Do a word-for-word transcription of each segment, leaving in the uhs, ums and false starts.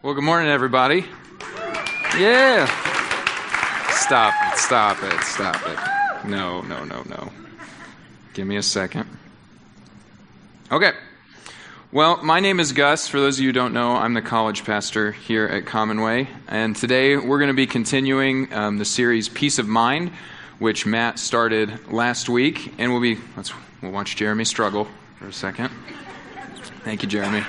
Well, good morning, everybody. Yeah. Stop it, stop it, stop it. No, no, no, no. Give me a second. Okay. Well, my name is Gus. For those of you who don't know, I'm the college pastor here at Commonweigh. And today we're going to be continuing um, the series Peace of Mind, which Matt started last week. And we'll be, let's we'll watch Jeremy struggle for a second. Thank you, Jeremy.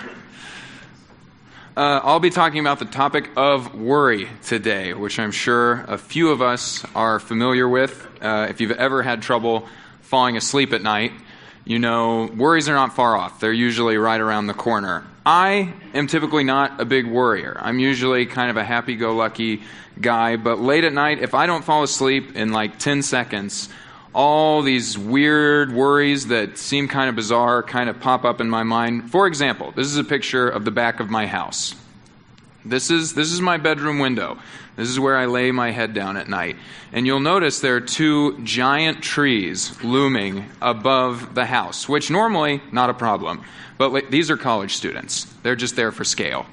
Uh, I'll be talking about the topic of worry today, which I'm sure a few of us are familiar with. Uh, if you've ever had trouble falling asleep at night, you know worries are not far off. They're usually right around the corner. I am typically not a big worrier. I'm usually kind of a happy-go-lucky guy, but late at night, if I don't fall asleep in like ten seconds, all these weird worries that seem kind of bizarre kind of pop up in my mind. For example, this is a picture of the back of my house. This is this is my bedroom window. This is where I lay my head down at night. And you'll notice there are two giant trees looming above the house, which normally not a problem. But these are college students. They're just there for scale.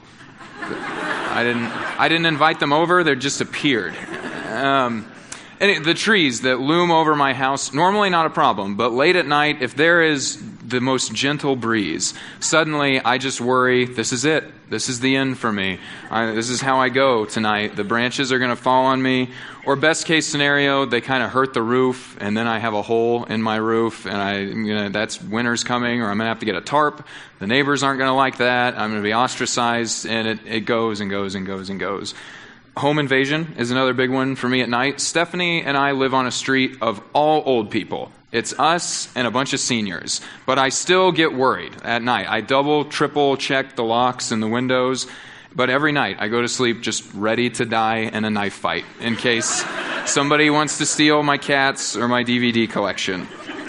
I didn't I didn't invite them over. They just appeared. Um, And the trees that loom over my house, normally not a problem, but late at night, if there is the most gentle breeze, suddenly I just worry, this is it. This is the end for me. I, this is how I go tonight. The branches are going to fall on me. Or best case scenario, they kind of hurt the roof, and then I have a hole in my roof, and I, you know, that's winter's coming, or I'm going to have to get a tarp. The neighbors aren't going to like that. I'm going to be ostracized, and it, it goes and goes and goes and goes. Home invasion is another big one for me at night. Stephanie and I live on a street of all old people. It's us and a bunch of seniors. But I still get worried at night. I double, triple check the locks and the windows. But every night I go to sleep just ready to die in a knife fight in case somebody wants to steal my cats or my D V D collection.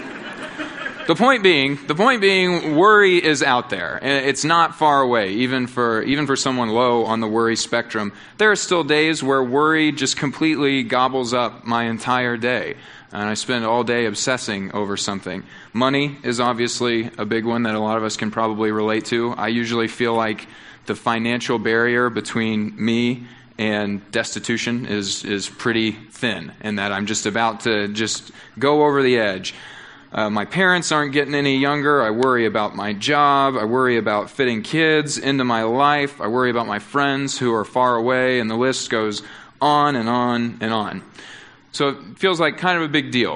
The point being, the point being, worry is out there. It's not far away, even for even for someone low on the worry spectrum. There are still days where worry just completely gobbles up my entire day, and I spend all day obsessing over something. Money is obviously a big one that a lot of us can probably relate to. I usually feel like the financial barrier between me and destitution is is pretty thin, and that I'm just about to just go over the edge. Uh, my parents aren't getting any younger. I worry about my job. I worry about fitting kids into my life. I worry about my friends who are far away, and the list goes on and on and on. So it feels like kind of a big deal.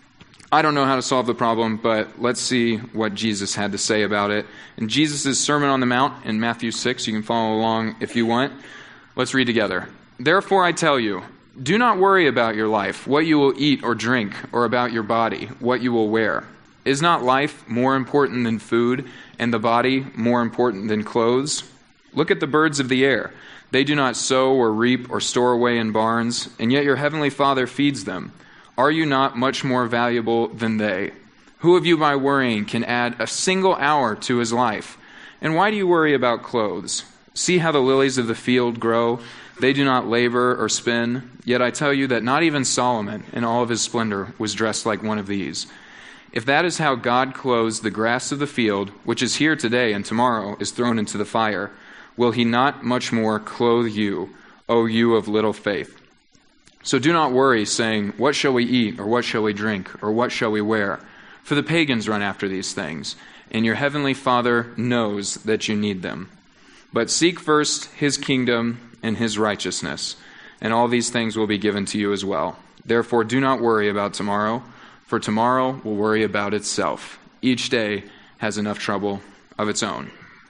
I don't know how to solve the problem, but let's see what Jesus had to say about it. In Jesus' Sermon on the Mount in Matthew six, you can follow along if you want. Let's read together. Therefore I tell you, do not worry about your life, what you will eat or drink, or about your body, what you will wear. Is not life more important than food, and the body more important than clothes? Look at the birds of the air. They do not sow or reap or store away in barns, and yet your heavenly Father feeds them. Are you not much more valuable than they? Who of you by worrying can add a single hour to his life? And why do you worry about clothes? See how the lilies of the field grow? They do not labor or spin. Yet I tell you that not even Solomon in all of his splendor was dressed like one of these. If that is how God clothes the grass of the field, which is here today and tomorrow is thrown into the fire, will he not much more clothe you, O you of little faith? So do not worry, saying, what shall we eat, or what shall we drink, or what shall we wear? For the pagans run after these things, and your heavenly Father knows that you need them. But seek first his kingdom and his righteousness, and all these things will be given to you as well. Therefore do not worry about tomorrow, for tomorrow will worry about itself. Each day has enough trouble of its own.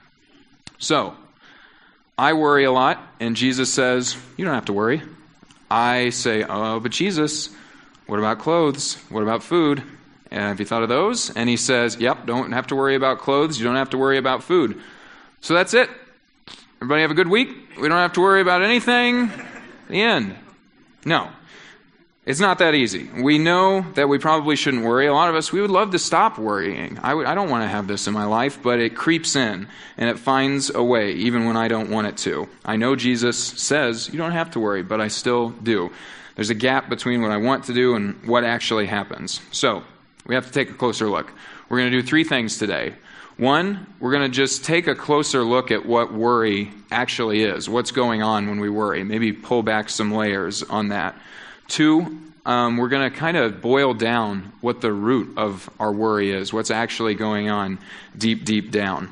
So, I worry a lot, and Jesus says, you don't have to worry. I say, oh, but Jesus, what about clothes? What about food? And have you thought of those? And he says, yep, don't have to worry about clothes. You don't have to worry about food. So that's it. Everybody have a good week? We don't have to worry about anything? The end. No. It's not that easy. We know that we probably shouldn't worry. A lot of us, we would love to stop worrying. I, w- I don't want to have this in my life, but it creeps in, and it finds a way, even when I don't want it to. I know Jesus says, you don't have to worry, but I still do. There's a gap between what I want to do and what actually happens. So, we have to take a closer look. We're going to do three things today. One, we're going to just take a closer look at what worry actually is, what's going on when we worry, maybe pull back some layers on that. Two, um, we're going to kind of boil down what the root of our worry is, what's actually going on deep, deep down.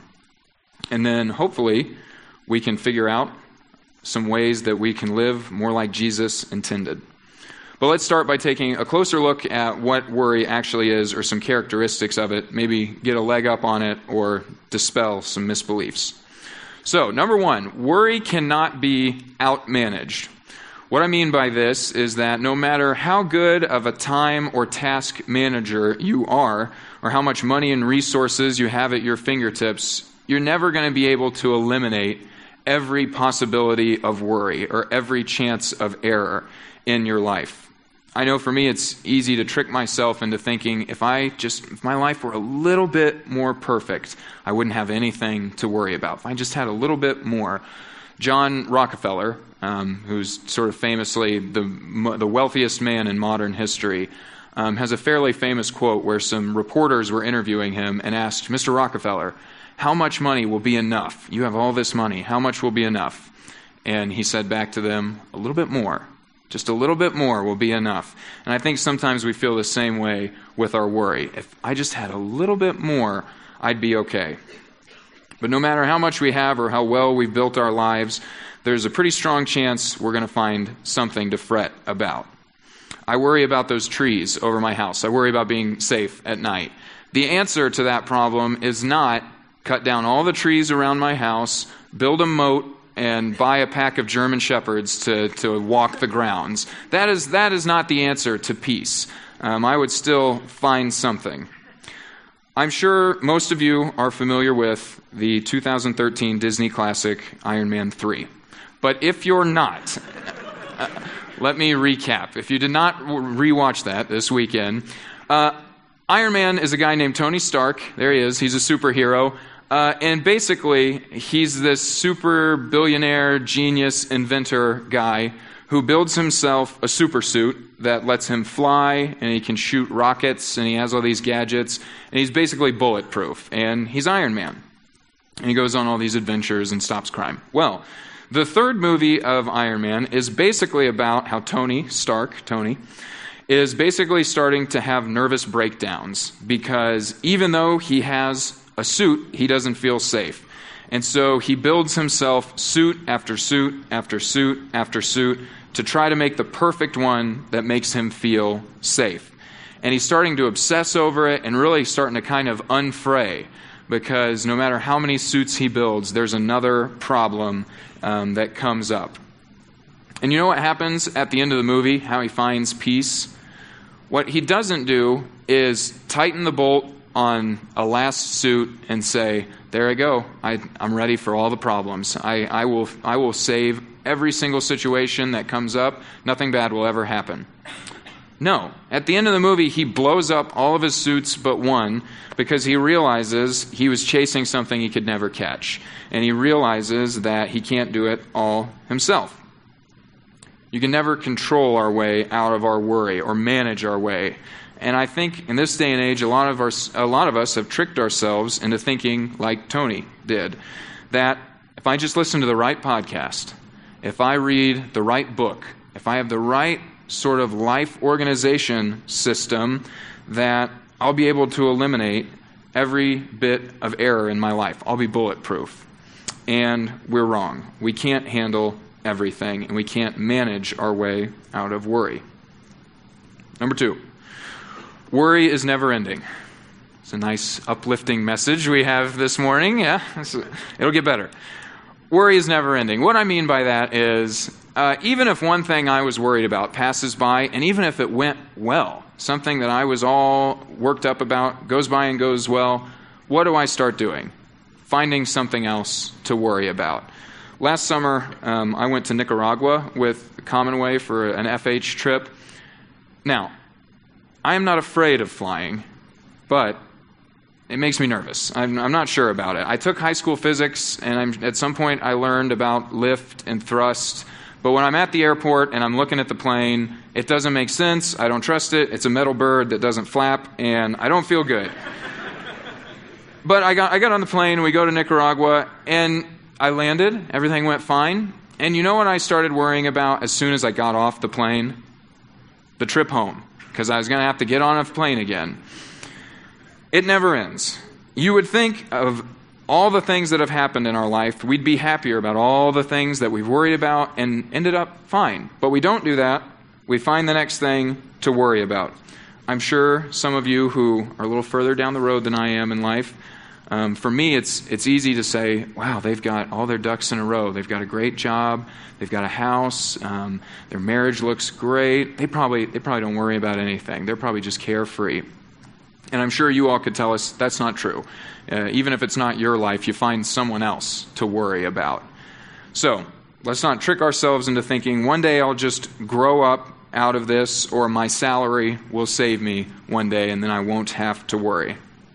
And then hopefully we can figure out some ways that we can live more like Jesus intended. But let's start by taking a closer look at what worry actually is, or some characteristics of it, maybe get a leg up on it or dispel some misbeliefs. So, number one, worry cannot be outmanaged. What I mean by this is that no matter how good of a time or task manager you are, or how much money and resources you have at your fingertips, you're never going to be able to eliminate every possibility of worry or every chance of error in your life. I know for me it's easy to trick myself into thinking if I just, if my life were a little bit more perfect, I wouldn't have anything to worry about. If I just had a little bit more. John Rockefeller, um, who's sort of famously the the wealthiest man in modern history, um, has a fairly famous quote where some reporters were interviewing him and asked, Mister Rockefeller, how much money will be enough? You have all this money. How much will be enough? And he said back to them, a little bit more. Just a little bit more will be enough. And I think sometimes we feel the same way with our worry. If I just had a little bit more, I'd be okay. But no matter how much we have or how well we've built our lives, there's a pretty strong chance we're going to find something to fret about. I worry about those trees over my house. I worry about being safe at night. The answer to that problem is not cut down all the trees around my house, build a moat, and buy a pack of German Shepherds to, to walk the grounds. That is that is not the answer to peace. Um, I would still find something. I'm sure most of you are familiar with the two thousand thirteen Disney classic Iron Man three. But if you're not, uh, let me recap. If you did not rewatch that this weekend, uh, Iron Man is a guy named Tony Stark. There he is. He's a superhero. Uh, and basically, he's this super billionaire, genius, inventor guy who builds himself a super suit that lets him fly, and he can shoot rockets, and he has all these gadgets, and he's basically bulletproof, and he's Iron Man. And he goes on all these adventures and stops crime. Well, the third movie of Iron Man is basically about how Tony Stark, Tony, is basically starting to have nervous breakdowns because even though he has a suit, he doesn't feel safe. And so he builds himself suit after suit after suit after suit to try to make the perfect one that makes him feel safe. And he's starting to obsess over it and really starting to kind of unfray because no matter how many suits he builds, there's another problem um, that comes up. And you know what happens at the end of the movie, how he finds peace? What he doesn't do is tighten the bolt on a last suit and say, there I go, I, I'm ready for all the problems. I, I will I will save every single situation that comes up. Nothing bad will ever happen. No. At the end of the movie, he blows up all of his suits but one because he realizes he was chasing something he could never catch. And he realizes that he can't do it all himself. You can never control our way out of our worry or manage our way. And I think in this day and age, a lot of our, a lot of us have tricked ourselves into thinking like Tony did, that if I just listen to the right podcast, if I read the right book, if I have the right sort of life organization system, that I'll be able to eliminate every bit of error in my life. I'll be bulletproof. And we're wrong. We can't handle everything, and we can't manage our way out of worry. Number two. Worry is never ending. It's a nice uplifting message we have this morning. Yeah, it'll get better. Worry is never ending. What I mean by that is, uh, even if one thing I was worried about passes by, and even if it went well, something that I was all worked up about goes by and goes well, what do I start doing? Finding something else to worry about. Last summer, um, I went to Nicaragua with Commonwealth for an F H trip. Now, I am not afraid of flying, but it makes me nervous. I'm, I'm not sure about it. I took high school physics, and I'm, at some point I learned about lift and thrust. But when I'm at the airport and I'm looking at the plane, it doesn't make sense. I don't trust it. It's a metal bird that doesn't flap, and I don't feel good. But I got I got on the plane, we go to Nicaragua, and I landed. Everything went fine. And you know what I started worrying about as soon as I got off the plane? The trip home, because I was going to have to get on a plane again. It never ends. You would think of all the things that have happened in our life, we'd be happier about all the things that we've worried about and ended up fine. But we don't do that. We find the next thing to worry about. I'm sure some of you who are a little further down the road than I am in life, um, for me, it's it's easy to say, wow, they've got all their ducks in a row. They've got a great job. They've got a house. Um, their marriage looks great. They probably they probably don't worry about anything. They're probably just carefree. And I'm sure you all could tell us that's not true. Uh, even if it's not your life, you find someone else to worry about. So let's not trick ourselves into thinking one day I'll just grow up out of this, or my salary will save me one day and then I won't have to worry.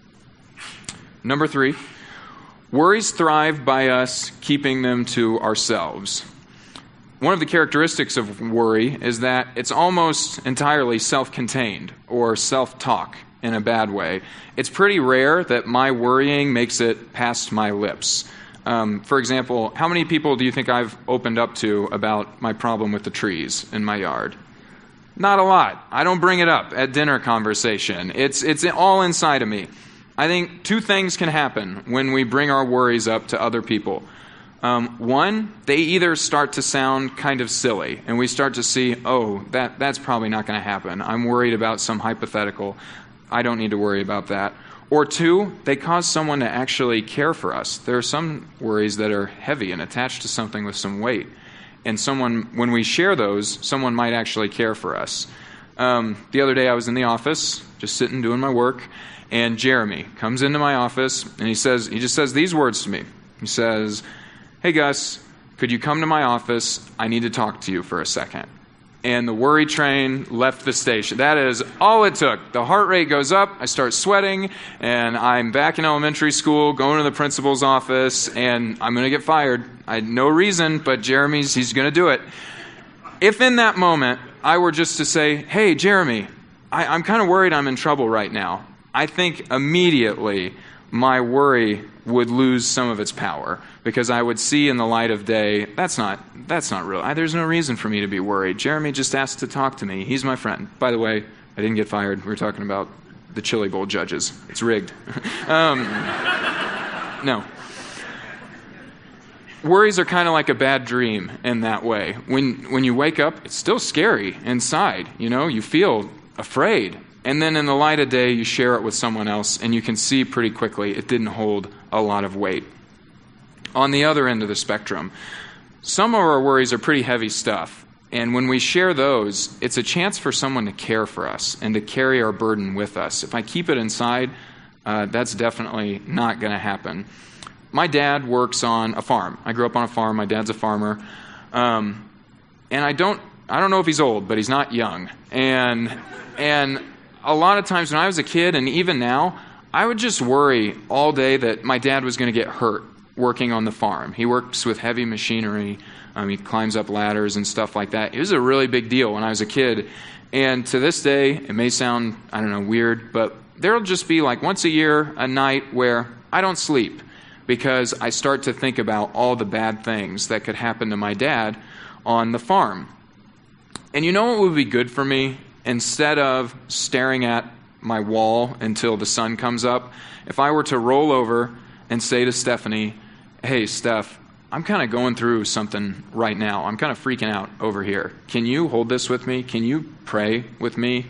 Number three, worries thrive by us keeping them to ourselves. One of the characteristics of worry is that it's almost entirely self-contained or self-talk in a bad way. It's pretty rare that my worrying makes it past my lips. Um, for example, how many people do you think I've opened up to about my problem with the trees in my yard? Not a lot. I don't bring it up at dinner conversation. It's it's all inside of me. I think two things can happen when we bring our worries up to other people. Um, one, they either start to sound kind of silly, and we start to see, oh, that that's probably not going to happen. I'm worried about some hypothetical. I don't need to worry about that. Or two, they cause someone to actually care for us. There are some worries that are heavy and attached to something with some weight. And someone, when we share those, someone might actually care for us. Um, the other day I was in the office, just sitting doing my work, and Jeremy comes into my office, and he says, he just says these words to me. He says, "Hey Gus, could you come to my office? I need to talk to you for a second." And the worry train left the station. That is all it took. The heart rate goes up, I start sweating, and I'm back in elementary school, going to the principal's office, and I'm going to get fired. I had no reason, but Jeremy's, he's going to do it. If in that moment I were just to say, "Hey, Jeremy, I, I'm kind of worried I'm in trouble right now," I think immediately my worry would lose some of its power, because I would see in the light of day, that's not that's not real. I, there's no reason for me to be worried. Jeremy just asked to talk to me. He's my friend. By the way, I didn't get fired. We were talking about the Chili Bowl judges. It's rigged. um, no. Worries are kind of like a bad dream in that way. When when you wake up, it's still scary inside. You know, you feel afraid. And then in the light of day, you share it with someone else, and you can see pretty quickly it didn't hold a lot of weight. On the other end of the spectrum, some of our worries are pretty heavy stuff. And when we share those, it's a chance for someone to care for us and to carry our burden with us. If I keep it inside, uh, that's definitely not going to happen. My dad works on a farm. I grew up on a farm. My dad's a farmer. Um, and I don't I don't know if he's old, but he's not young. And and a lot of times when I was a kid, and even now, I would just worry all day that my dad was going to get hurt working on the farm. He works with heavy machinery. Um, he climbs up ladders and stuff like that. It was a really big deal when I was a kid. And to this day, it may sound, I don't know, weird, but there'll just be like once a year, a night where I don't sleep because I start to think about all the bad things that could happen to my dad on the farm. And you know what would be good for me? Instead of staring at my wall until the sun comes up, if I were to roll over and say to Stephanie, "Hey, Steph, I'm kind of going through something right now. I'm kind of freaking out over here. Can you hold this with me? Can you pray with me?"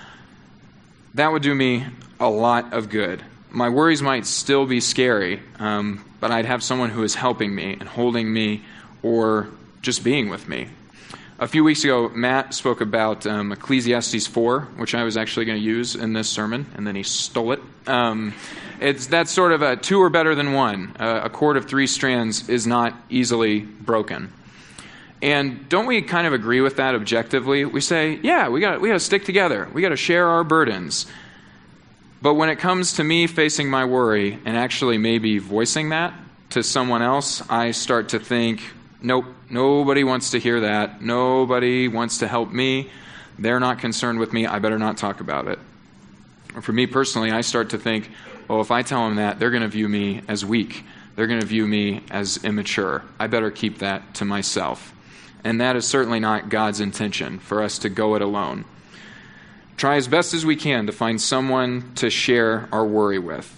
That would do me a lot of good. My worries might still be scary, um, but I'd have someone who is helping me and holding me or just being with me. A few weeks ago, Matt spoke about um, Ecclesiastes four, which I was actually going to use in this sermon, and then he stole it. Um, it's that's sort of a two are better than one. Uh, a cord of three strands is not easily broken. And don't we kind of agree with that objectively? We say, yeah, we got we got to stick together. We got to share our burdens. But when it comes to me facing my worry and actually maybe voicing that to someone else, I start to think, nope, nobody wants to hear that. Nobody wants to help me. They're not concerned with me. I better not talk about it. For me personally, I start to think, oh, if I tell them that, they're going to view me as weak. They're going to view me as immature. I better keep that to myself. And that is certainly not God's intention, for us to go it alone. Try as best as we can to find someone to share our worry with.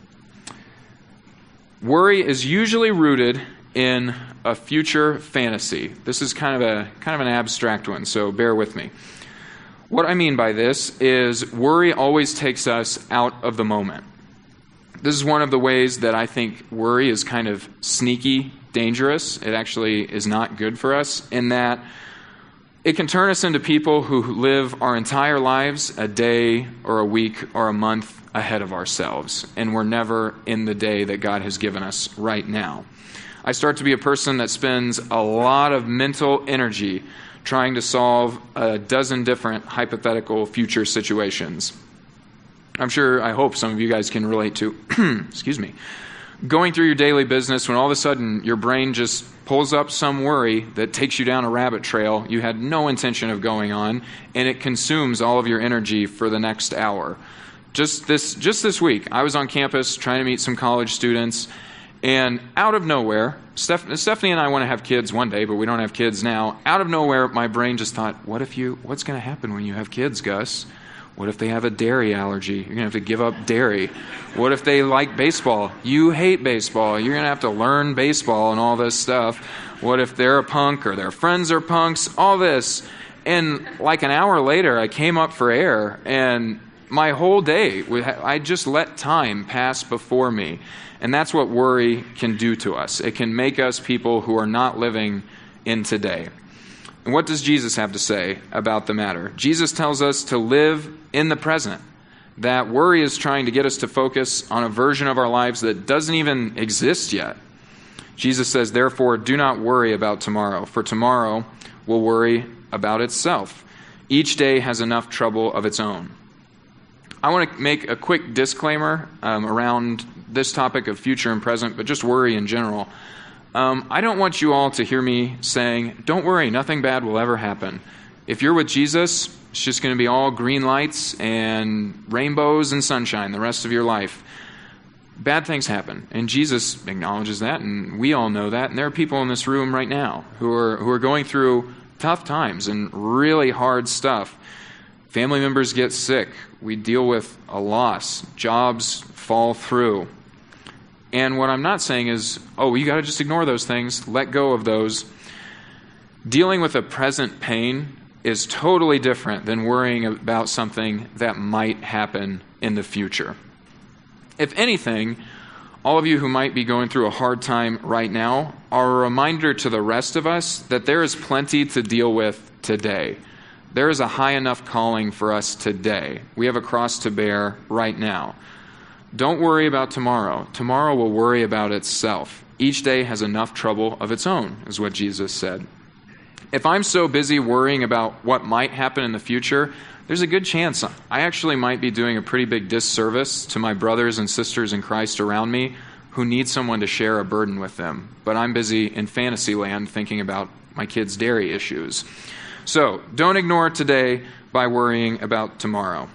Worry is usually rooted in a future fantasy. This is kind of a kind of an abstract one, so bear with me. What I mean by this is worry always takes us out of the moment. This is one of the ways that I think worry is kind of sneaky, dangerous. It actually is not good for us in that it can turn us into people who live our entire lives a day or a week or a month ahead of ourselves, and we're never in the day that God has given us right now. I start to be a person that spends a lot of mental energy trying to solve a dozen different hypothetical future situations. I'm sure, I hope some of you guys can relate to, excuse me, going through your daily business when all of a sudden your brain just pulls up some worry that takes you down a rabbit trail you had no intention of going on, and it consumes all of your energy for the next hour. Just this, just this week, I was on campus trying to meet some college students, and out of nowhere, Steph- Stephanie and I want to have kids one day, but we don't have kids now. Out of nowhere, my brain just thought, what if you, what's going to happen when you have kids, Gus? What if they have a dairy allergy? You're going to have to give up dairy. What if they like baseball? You hate baseball. You're going to have to learn baseball and all this stuff. What if they're a punk or their friends are punks? All this. And like an hour later, I came up for air, and my whole day, I just let time pass before me. And that's what worry can do to us. It can make us people who are not living in today. And what does Jesus have to say about the matter? Jesus tells us to live in the present. That worry is trying to get us to focus on a version of our lives that doesn't even exist yet. Jesus says, therefore, do not worry about tomorrow, for tomorrow will worry about itself. Each day has enough trouble of its own. I want to make a quick disclaimer um, around this topic of future and present, but just worry in general. Um, I don't want you all to hear me saying, don't worry, nothing bad will ever happen. If you're with Jesus, it's just going to be all green lights and rainbows and sunshine the rest of your life. Bad things happen, and Jesus acknowledges that, and we all know that, and there are people in this room right now who are who are going through tough times and really hard stuff. Family members get sick. We deal with a loss. Jobs fall through. And what I'm not saying is, oh, you got to just ignore those things, let go of those. Dealing with a present pain is totally different than worrying about something that might happen in the future. If anything, all of you who might be going through a hard time right now are a reminder to the rest of us that there is plenty to deal with today. There is a high enough calling for us today. We have a cross to bear right now. Don't worry about tomorrow. Tomorrow will worry about itself. Each day has enough trouble of its own, is what Jesus said. If I'm so busy worrying about what might happen in the future, there's a good chance I actually might be doing a pretty big disservice to my brothers and sisters in Christ around me who need someone to share a burden with them. But I'm busy in fantasy land thinking about my kids' dairy issues. So don't ignore today by worrying about tomorrow.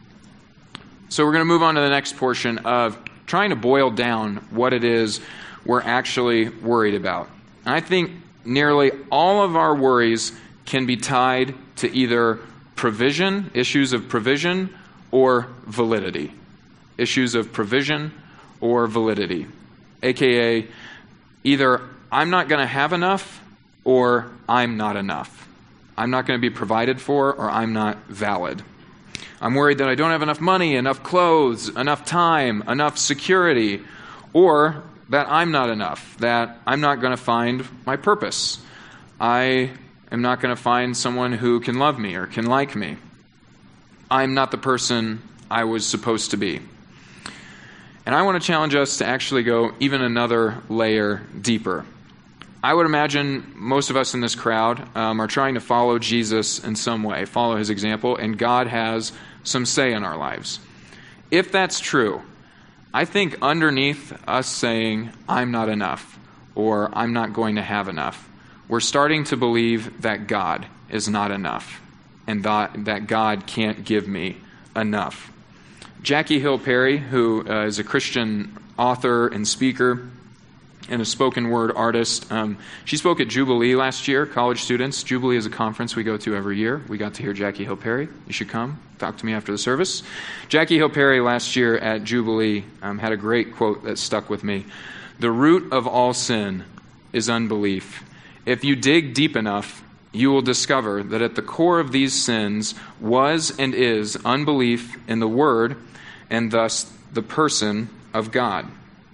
So we're going to move on to the next portion of trying to boil down what it is we're actually worried about. And I think nearly all of our worries can be tied to either provision, issues of provision, or validity. Issues of provision or validity. A K A either I'm not going to have enough or I'm not enough. I'm not going to be provided for or I'm not valid. I'm worried that I don't have enough money, enough clothes, enough time, enough security, or that I'm not enough, that I'm not going to find my purpose. I am not going to find someone who can love me or can like me. I'm not the person I was supposed to be. And I want to challenge us to actually go even another layer deeper. I would imagine most of us in this crowd um, are trying to follow Jesus in some way, follow his example, and God has some say in our lives. If that's true, I think underneath us saying, I'm not enough, or I'm not going to have enough, we're starting to believe that God is not enough, and that, that God can't give me enough. Jackie Hill Perry, who uh, is a Christian author and speaker and a spoken word artist, um, she spoke at Jubilee last year. College students, Jubilee is a conference we go to every year. We got to hear Jackie Hill Perry. You should come. Talk to me after the service. Jackie Hill Perry last year at Jubilee um, had a great quote that stuck with me. The root of all sin is unbelief. If you dig deep enough, you will discover that at the core of these sins was and is unbelief in the Word and thus the person of God.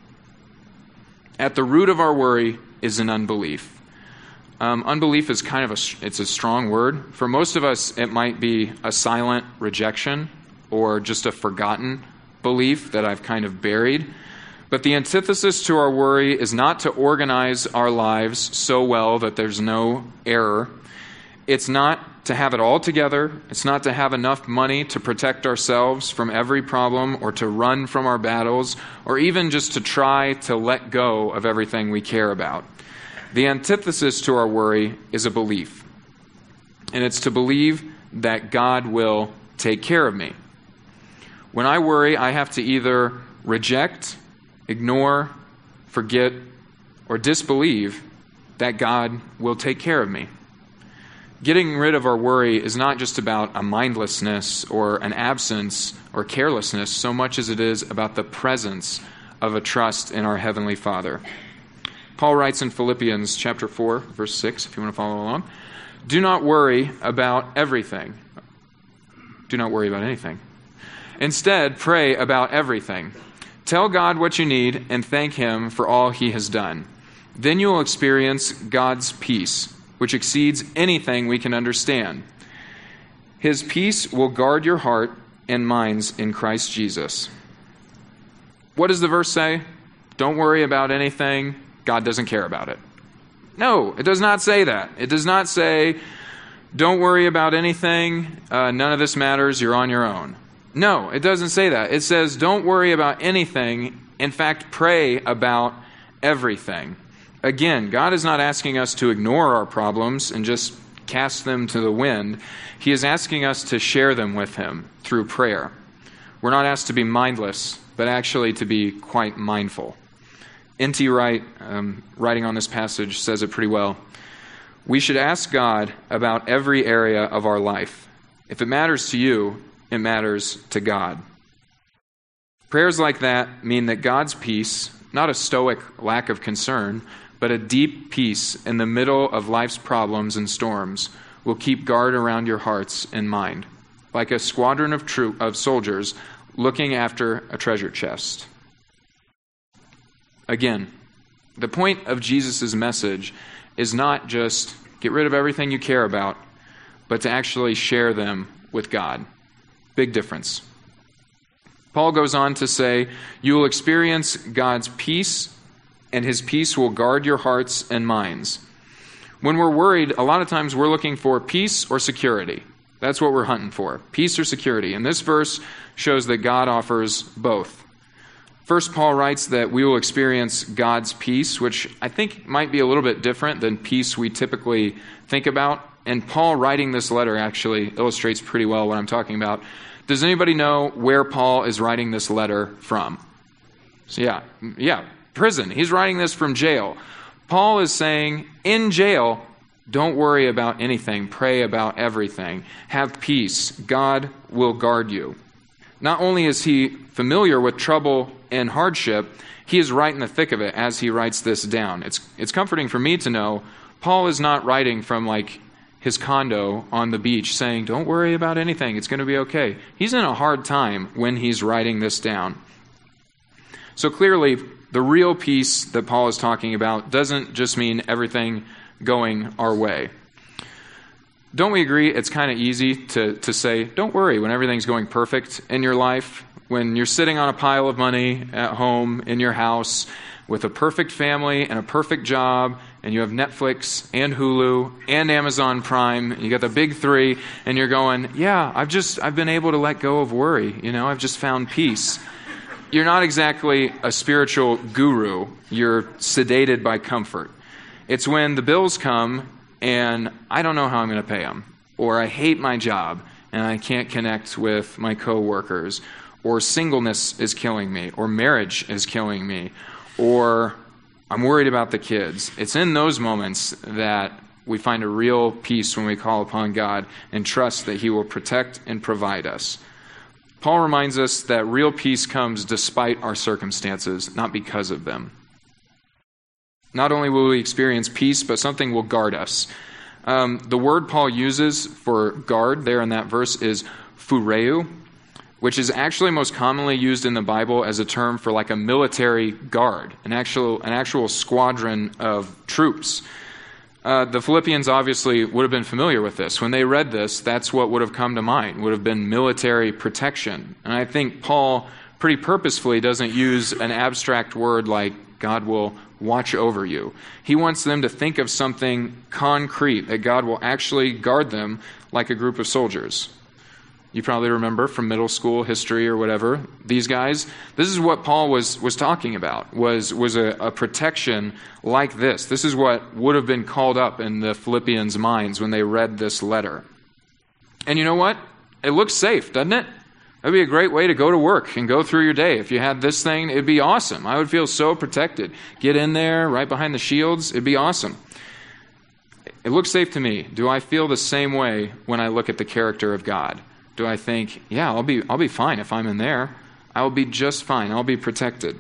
At the root of our worry is an unbelief. Um, unbelief is kind of a, it's a strong word. For most of us, it might be a silent rejection or just a forgotten belief that I've kind of buried. But the antithesis to our worry is not to organize our lives so well that there's no error. It's not to have it all together. It's not to have enough money to protect ourselves from every problem or to run from our battles or even just to try to let go of everything we care about. The antithesis to our worry is a belief. And it's to believe that God will take care of me. When I worry, I have to either reject, ignore, forget, or disbelieve that God will take care of me. Getting rid of our worry is not just about a mindlessness or an absence or carelessness so much as it is about the presence of a trust in our Heavenly Father. Paul writes in Philippians chapter four, verse six, if you want to follow along, do not worry about everything. Do not worry about anything. Instead, pray about everything. Tell God what you need and thank Him for all He has done. Then you will experience God's peace, which exceeds anything we can understand. His peace will guard your heart and minds in Christ Jesus. What does the verse say? Don't worry about anything. God doesn't care about it. No, it does not say that. It does not say, don't worry about anything. Uh, none of this matters. You're on your own. No, it doesn't say that. It says, don't worry about anything. In fact, pray about everything. Again, God is not asking us to ignore our problems and just cast them to the wind. He is asking us to share them with Him through prayer. We're not asked to be mindless, but actually to be quite mindful. N T Wright, um, writing on this passage, says it pretty well. We should ask God about every area of our life. If it matters to you, it matters to God. Prayers like that mean that God's peace, not a stoic lack of concern, but a deep peace in the middle of life's problems and storms, will keep guard around your hearts and mind, like a squadron of troop of soldiers looking after a treasure chest. Again, the point of Jesus' message is not just get rid of everything you care about, but to actually share them with God. Big difference. Paul goes on to say, you will experience God's peace, and His peace will guard your hearts and minds. When we're worried, a lot of times we're looking for peace or security. That's what we're hunting for, peace or security. And this verse shows that God offers both. First, Paul writes that we will experience God's peace, which I think might be a little bit different than peace we typically think about. And Paul writing this letter actually illustrates pretty well what I'm talking about. Does anybody know where Paul is writing this letter from? So yeah, yeah, prison. He's writing this from jail. Paul is saying, in jail, don't worry about anything. Pray about everything. Have peace. God will guard you. Not only is he familiar with trouble and hardship, he is right in the thick of it as he writes this down. It's it's comforting for me to know Paul is not writing from like his condo on the beach saying, don't worry about anything. It's going to be okay. He's in a hard time when he's writing this down. So clearly, the real peace that Paul is talking about doesn't just mean everything going our way. Don't we agree it's kind of easy to, to say, don't worry when everything's going perfect in your life, when you're sitting on a pile of money at home in your house with a perfect family and a perfect job, and you have Netflix and Hulu and Amazon Prime, and you got the big three, and you're going, yeah, I've just, I've been able to let go of worry. You know, I've just found peace. You're not exactly a spiritual guru. You're sedated by comfort. It's when the bills come and I don't know how I'm going to pay them, or I hate my job and I can't connect with my coworkers, or singleness is killing me, or marriage is killing me, or I'm worried about the kids. It's in those moments that we find a real peace when we call upon God and trust that He will protect and provide us. Paul reminds us that real peace comes despite our circumstances, not because of them. Not only will we experience peace, but something will guard us. Um, the word Paul uses for guard there in that verse is phureu, which is actually most commonly used in the Bible as a term for like a military guard, an actual an actual squadron of troops. Uh, the Philippians obviously would have been familiar with this. When they read this, that's what would have come to mind, would have been military protection. And I think Paul pretty purposefully doesn't use an abstract word like God will watch over you. He wants them to think of something concrete, that God will actually guard them like a group of soldiers. You probably remember from middle school history or whatever, these guys, this is what Paul was was talking about, was, was a, a protection like this. This is what would have been called up in the Philippians' minds when they read this letter. And you know what? It looks safe, doesn't it? That would be a great way to go to work and go through your day. If you had this thing, it'd be awesome. I would feel so protected. Get in there, right behind the shields, it'd be awesome. It looks safe to me. Do I feel the same way when I look at the character of God? Do I think, yeah, I'll be I'll be fine if I'm in there. I'll be just fine. I'll be protected.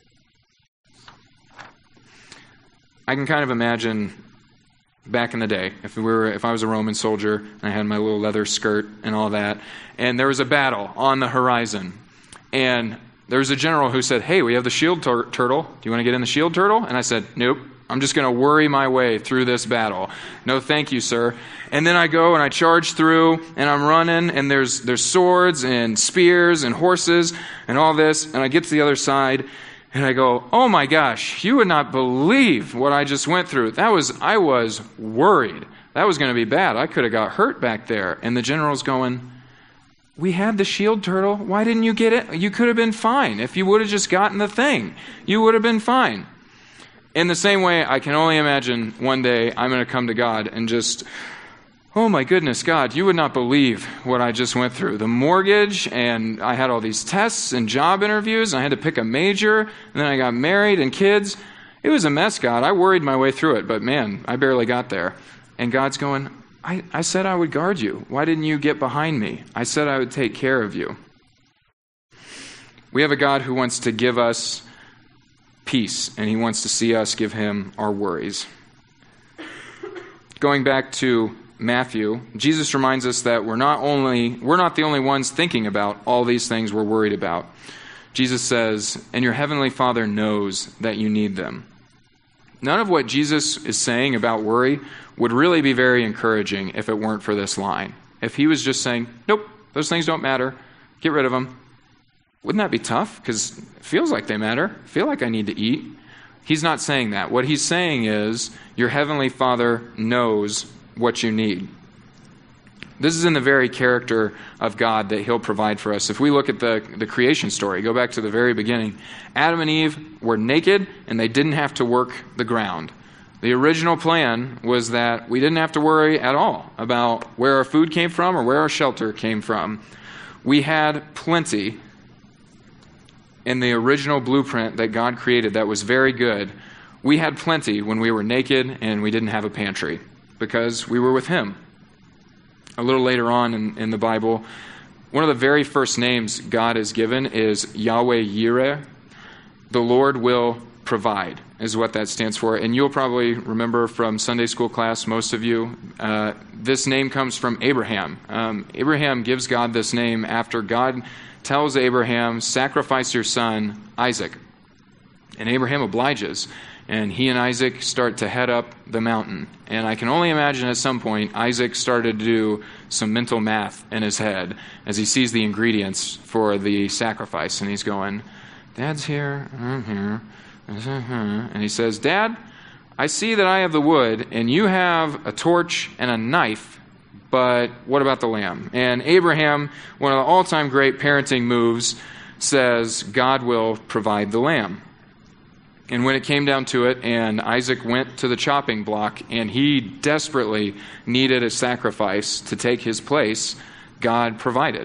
I can kind of imagine back in the day, if we were if I was a Roman soldier and I had my little leather skirt and all that, and there was a battle on the horizon, and there was a general who said, "Hey, we have the shield tur- turtle. Do you want to get in the shield turtle?" And I said, "Nope. I'm just going to worry my way through this battle. No, thank you, sir." And then I go and I charge through, and I'm running, and there's there's swords and spears and horses and all this, and I get to the other side, and I go, "Oh my gosh, you would not believe what I just went through. That was I was worried. That was going to be bad. I could have got hurt back there." And the general's going, "We had the shield turtle. Why didn't you get it? You could have been fine. If you would have just gotten the thing, you would have been fine." In the same way, I can only imagine one day I'm going to come to God and just, "Oh my goodness, God, you would not believe what I just went through. The mortgage, and I had all these tests and job interviews, and I had to pick a major, and then I got married and kids. It was a mess, God. I worried my way through it, but man, I barely got there." And God's going, I, I said I would guard you. Why didn't you get behind me? I said I would take care of you. We have a God who wants to give us peace, and He wants to see us give Him our worries. Going back to Matthew, Jesus reminds us that we're not only we're not the only ones thinking about all these things we're worried about. Jesus says, "And your heavenly Father knows that you need them." None of what Jesus is saying about worry would really be very encouraging if it weren't for this line. If He was just saying, "Nope, those things don't matter. Get rid of them." Wouldn't that be tough? Because it feels like they matter. I feel like I need to eat. He's not saying that. What He's saying is, your heavenly Father knows what you need. This is in the very character of God that He'll provide for us. If we look at the, the creation story, go back to the very beginning, Adam and Eve were naked and they didn't have to work the ground. The original plan was that we didn't have to worry at all about where our food came from or where our shelter came from. We had plenty. In the original blueprint that God created that was very good, we had plenty when we were naked and we didn't have a pantry because we were with Him. A little later on in, in the Bible, one of the very first names God is given is Yahweh Yireh. The Lord will provide is what that stands for. And you'll probably remember from Sunday school class, most of you, uh, this name comes from Abraham. Um, Abraham gives God this name after God tells Abraham, "Sacrifice your son, Isaac." And Abraham obliges, and he and Isaac start to head up the mountain. And I can only imagine at some point Isaac started to do some mental math in his head as he sees the ingredients for the sacrifice. And he's going, "Dad's here, I'm here." And he says, "Dad, I see that I have the wood, and you have a torch and a knife, but what about the lamb?" And Abraham, one of the all-time great parenting moves, says, "God will provide the lamb." And when it came down to it, and Isaac went to the chopping block, and he desperately needed a sacrifice to take his place, God provided.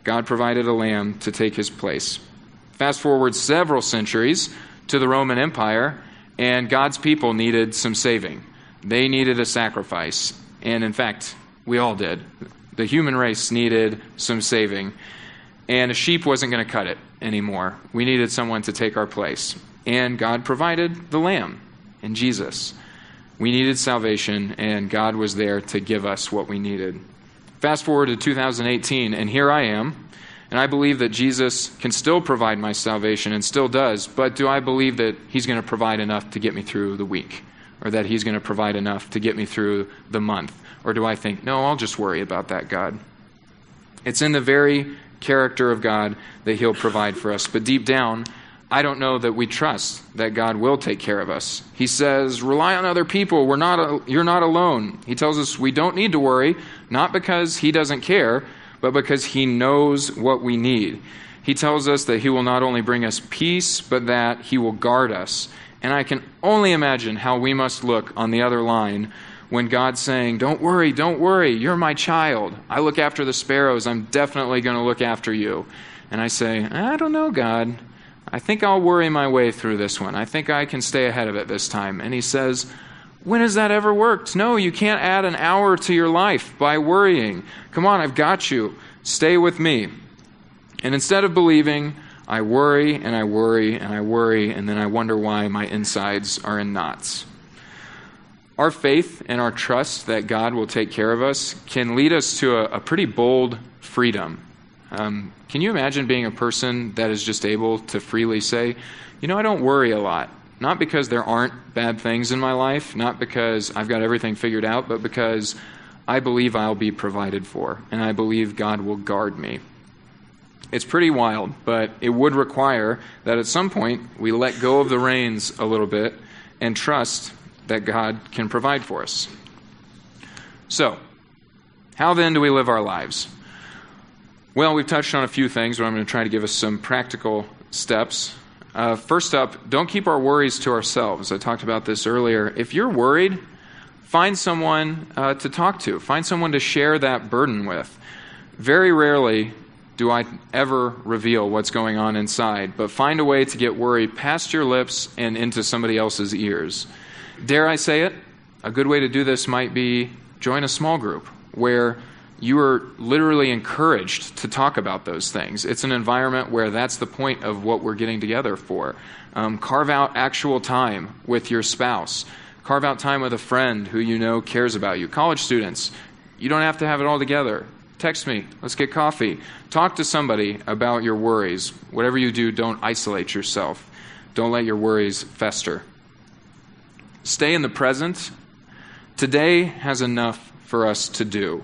God provided a lamb to take his place. Fast forward several centuries to the Roman Empire, and God's people needed some saving. They needed a sacrifice. And in fact, we all did. The human race needed some saving. And a sheep wasn't going to cut it anymore. We needed someone to take our place. And God provided the lamb in Jesus. We needed salvation, and God was there to give us what we needed. Fast forward to two thousand eighteen, and here I am. And I believe that Jesus can still provide my salvation and still does. But do I believe that he's going to provide enough to get me through the week? Or that he's going to provide enough to get me through the month? Or do I think, no, I'll just worry about that, God? It's in the very character of God that he'll provide for us. But deep down, I don't know that we trust that God will take care of us. He says, rely on other people. We're not, you're not alone. He tells us we don't need to worry, not because he doesn't care, but because he knows what we need. He tells us that he will not only bring us peace, but that he will guard us. And I can only imagine how we must look on the other line when God's saying, don't worry, don't worry, you're my child. I look after the sparrows. I'm definitely going to look after you. And I say, I don't know, God. I think I'll worry my way through this one. I think I can stay ahead of it this time. And he says, when has that ever worked? No, you can't add an hour to your life by worrying. Come on, I've got you. Stay with me. And instead of believing, I worry and I worry and I worry, and then I wonder why my insides are in knots. Our faith and our trust that God will take care of us can lead us to a, a pretty bold freedom. Um, can you imagine being a person that is just able to freely say, you know, I don't worry a lot. Not because there aren't bad things in my life, not because I've got everything figured out, but because I believe I'll be provided for, and I believe God will guard me. It's pretty wild, but it would require that at some point we let go of the reins a little bit and trust that God can provide for us. So, how then do we live our lives? Well, we've touched on a few things, but I'm going to try to give us some practical steps. Uh, first up, don't keep our worries to ourselves. I talked about this earlier. If you're worried, find someone uh, to talk to. Find someone to share that burden with. Very rarely do I ever reveal what's going on inside, but find a way to get worry past your lips and into somebody else's ears. Dare I say it? A good way to do this might be join a small group where you are literally encouraged to talk about those things. It's an environment where that's the point of what we're getting together for. Um, carve out actual time with your spouse. Carve out time with a friend who you know cares about you. College students, you don't have to have it all together. Text me. Let's get coffee. Talk to somebody about your worries. Whatever you do, don't isolate yourself. Don't let your worries fester. Stay in the present. Today has enough for us to do.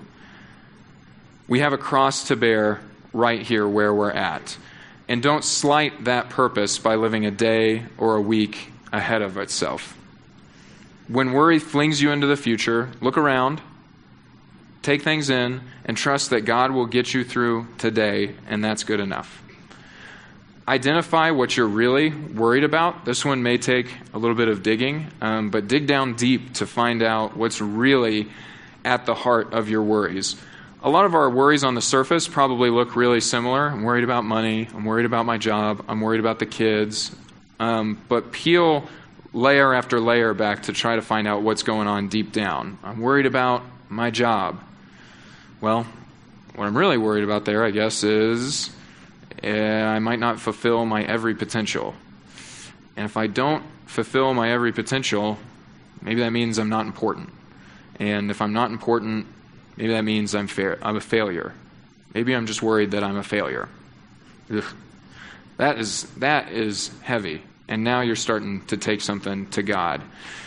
We have a cross to bear right here where we're at. And don't slight that purpose by living a day or a week ahead of itself. When worry flings you into the future, look around, take things in, and trust that God will get you through today, and that's good enough. Identify what you're really worried about. This one may take a little bit of digging, um, but dig down deep to find out what's really at the heart of your worries. A lot of our worries on the surface probably look really similar. I'm worried about money. I'm worried about my job. I'm worried about the kids. Um, but peel layer after layer back to try to find out what's going on deep down. I'm worried about my job. Well, what I'm really worried about there, I guess, is uh, I might not fulfill my every potential. And if I don't fulfill my every potential, maybe that means I'm not important. And if I'm not important, maybe that means I'm fa- I'm a failure. Maybe I'm just worried that I'm a failure. Ugh. That is that is heavy. And now you're starting to take something to God.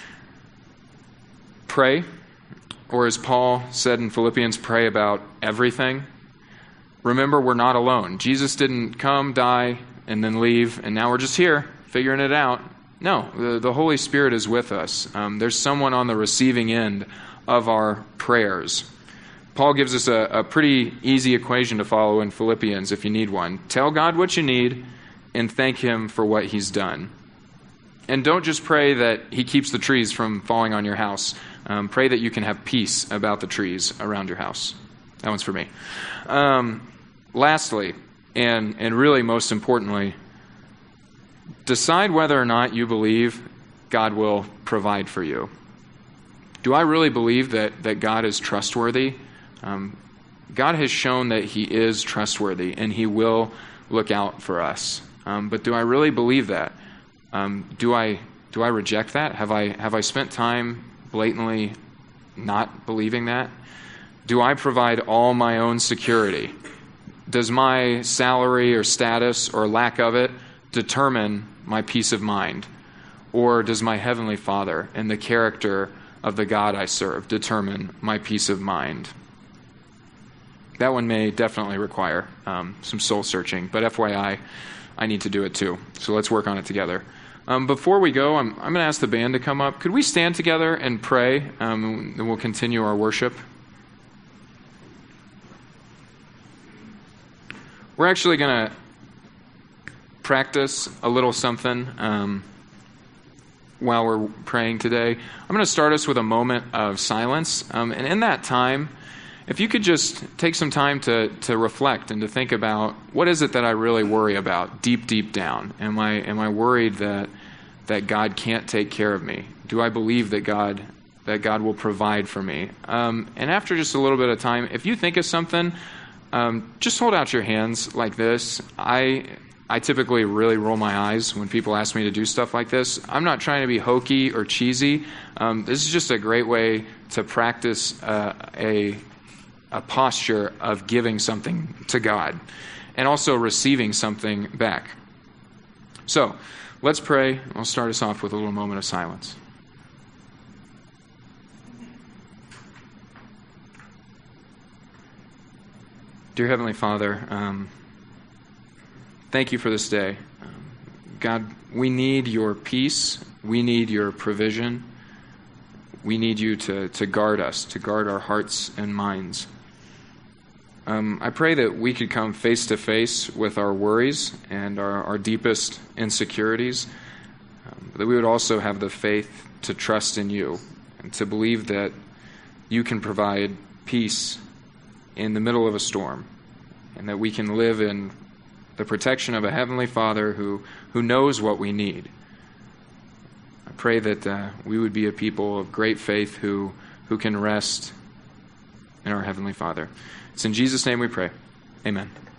Pray, or as Paul said in Philippians, pray about everything. Remember, we're not alone. Jesus didn't come, die, and then leave, and now we're just here figuring it out. No, the, the Holy Spirit is with us. Um, there's someone on the receiving end of our prayers. Paul gives us a, a pretty easy equation to follow in Philippians if you need one. Tell God what you need and thank him for what he's done. And don't just pray that he keeps the trees from falling on your house. Um, pray that you can have peace about the trees around your house. That one's for me. Um, lastly, and, and really most importantly, decide whether or not you believe God will provide for you. Do I really believe that, that God is trustworthy? Um, God has shown that he is trustworthy and he will look out for us. Um, but do I really believe that? Um, do I do I reject that? Have I have I spent time blatantly not believing that? Do I provide all my own security? Does my salary or status or lack of it determine my peace of mind? Or does my Heavenly Father and the character of the God I serve determine my peace of mind? That one may definitely require um, some soul searching, but F Y I, I need to do it too. So let's work on it together. Um, before we go, I'm, I'm going to ask the band to come up. Could we stand together and pray, um, and we'll continue our worship? We're actually going to practice a little something um, while we're praying today. I'm going to start us with a moment of silence, um, and in that time, if you could just take some time to, to reflect and to think about what is it that I really worry about deep, deep down? Am I am I worried that that God can't take care of me? Do I believe that God that God will provide for me? Um, and after just a little bit of time, if you think of something, um, just hold out your hands like this. I I typically really roll my eyes when people ask me to do stuff like this. I'm not trying to be hokey or cheesy. Um, this is just a great way to practice uh, a a posture of giving something to God and also receiving something back. So let's pray. I'll start us off with a little moment of silence. Dear Heavenly Father, um, thank you for this day. Um, God, we need your peace. We need your provision. We need you to, to guard us, to guard our hearts and minds. Um, I pray that we could come face to face with our worries and our, our deepest insecurities, um, that we would also have the faith to trust in you and to believe that you can provide peace in the middle of a storm, and that we can live in the protection of a Heavenly Father who, who knows what we need. I pray that uh, we would be a people of great faith who, who can rest in our Heavenly Father. It's in Jesus' name we pray. Amen.